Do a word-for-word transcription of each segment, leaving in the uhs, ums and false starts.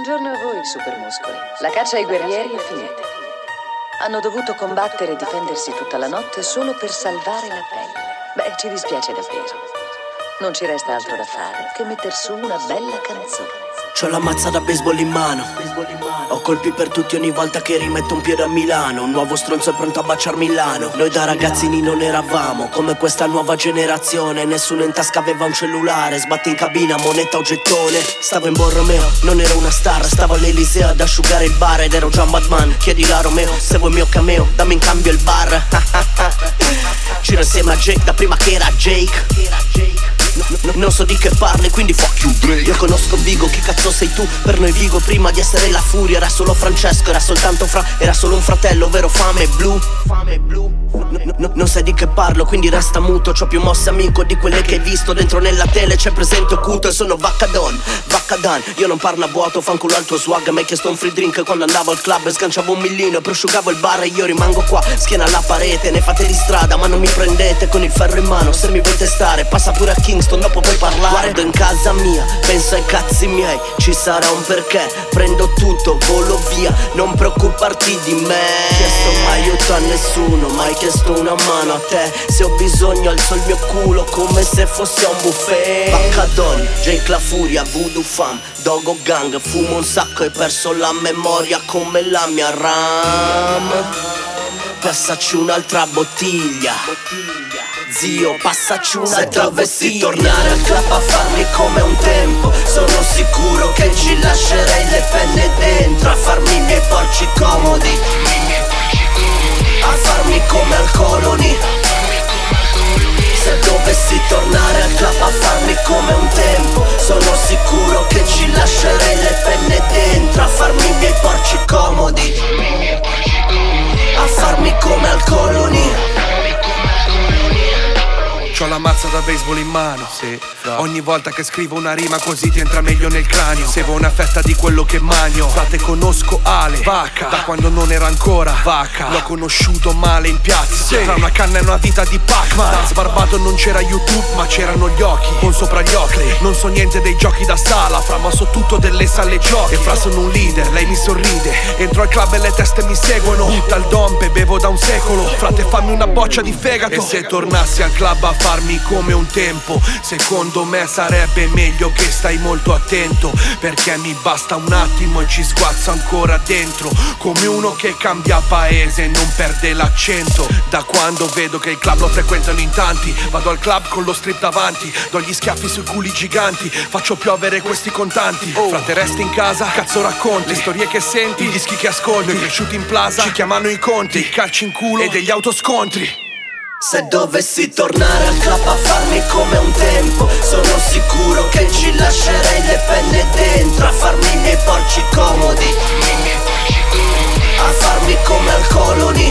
Buongiorno a voi, supermuscoli. La caccia ai guerrieri è finita. Hanno dovuto combattere e difendersi tutta la notte solo per salvare la pelle. Beh, ci dispiace davvero. Non ci resta altro da fare che metter su una bella canzone. C'ho la mazza da baseball in mano. Ho colpi per tutti ogni volta che rimetto un piede a Milano. Un nuovo stronzo è pronto a baciar Milano. Noi da ragazzini non eravamo come questa nuova generazione. Nessuno in tasca aveva un cellulare. Sbatti in cabina, moneta o gettone. Stavo in Borromeo, non ero una star. Stavo all'Eliseo ad asciugare il bar ed ero già un Batman. Chiedi la Romeo, se vuoi il mio cameo, dammi in cambio il bar. Giro insieme a Jake da prima che era Jake. No, non so di che parli, quindi fuck you Drake. Io conosco Vigo, chi cazzo sei tu? Per noi Vigo prima di essere la furia era solo Francesco, era soltanto fra, era solo un fratello, ovvero Fame Blu. Fame Blu. No, no, non sai di che parlo, quindi resta muto. C'ho più mosse amico di quelle che hai visto. Dentro nella tele c'è presente occulto e sono Vaccadon, Vaccadan. Io non parlo a vuoto, fanculo al tuo swag. Mi hai chiesto un free drink quando andavo al club e sganciavo un millino e prosciugavo il bar e io rimango qua, schiena alla parete. Ne fate di strada ma non mi prendete con il ferro in mano. Se mi vuoi testare passa pure a Kingston, dopo puoi parlare. Guardo in casa mia, penso ai cazzi miei. Ci sarà un perché, prendo tutto, volo via. Non preoccuparti di me. Chiesto mai aiuto a nessuno, mai chiesto una mano a te. Se ho bisogno alzo il mio culo come se fosse un buffet. Vaccadon, Jake la furia, Voodoo Fam, Dogo Gang. Fumo un sacco e perso la memoria come la mia RAM. Passaci un'altra bottiglia, zio, passaci un'altra. Se dovessi tornare al club a farmi come un tempo, sono sicuro che ci lascerei le penne dentro. A farmi i miei porci comodi, a farmi come al Colony. Se dovessi tornare al club a farmi come un tempo, sono sicuro che ci lascerei le penne dentro. A farmi i miei porci comodi, a farmi come al Colony. C'ho la mazza da baseball in mano, sì, ogni volta che scrivo una rima così ti entra meglio nel cranio. Sevo una fetta di quello che magno. Frate, conosco Ale, Vacca, da quando non era ancora Vacca. L'ho conosciuto male in piazza, sì, tra una canna e una vita di Pac-Man. Da sbarbato non c'era YouTube ma c'erano gli occhi, con sopra gli occhi. Non so niente dei giochi da sala, fra ma so tutto delle sale giochi. E fra sono un leader, lei mi sorride. Entro al club e le teste mi seguono. Butta il dompe, bevo da un secolo. Frate, fammi una boccia di fegato. E se tornassi al club a farmi come un tempo, secondo me sarebbe meglio che stai molto attento, perché mi basta un attimo e ci sguazzo ancora dentro, come uno che cambia paese e non perde l'accento. Da quando vedo che il club lo frequentano in tanti, vado al club con lo strip davanti, do gli schiaffi sui culi giganti, faccio piovere questi contanti. Oh. Frate, resti in casa, cazzo racconti le storie che senti, i dischi che ascolti. Noi cresciuti in plaza, ci chiamano i conti, i calci in culo e degli autoscontri. Se dovessi tornare al club a farmi come un tempo, sono sicuro che ci lascerei le penne dentro. A farmi i miei porci comodi, a farmi come al Colony.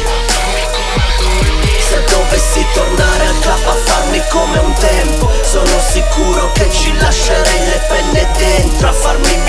Se dovessi tornare al club a farmi come un tempo, sono sicuro che ci lascerei le penne dentro. A farmi i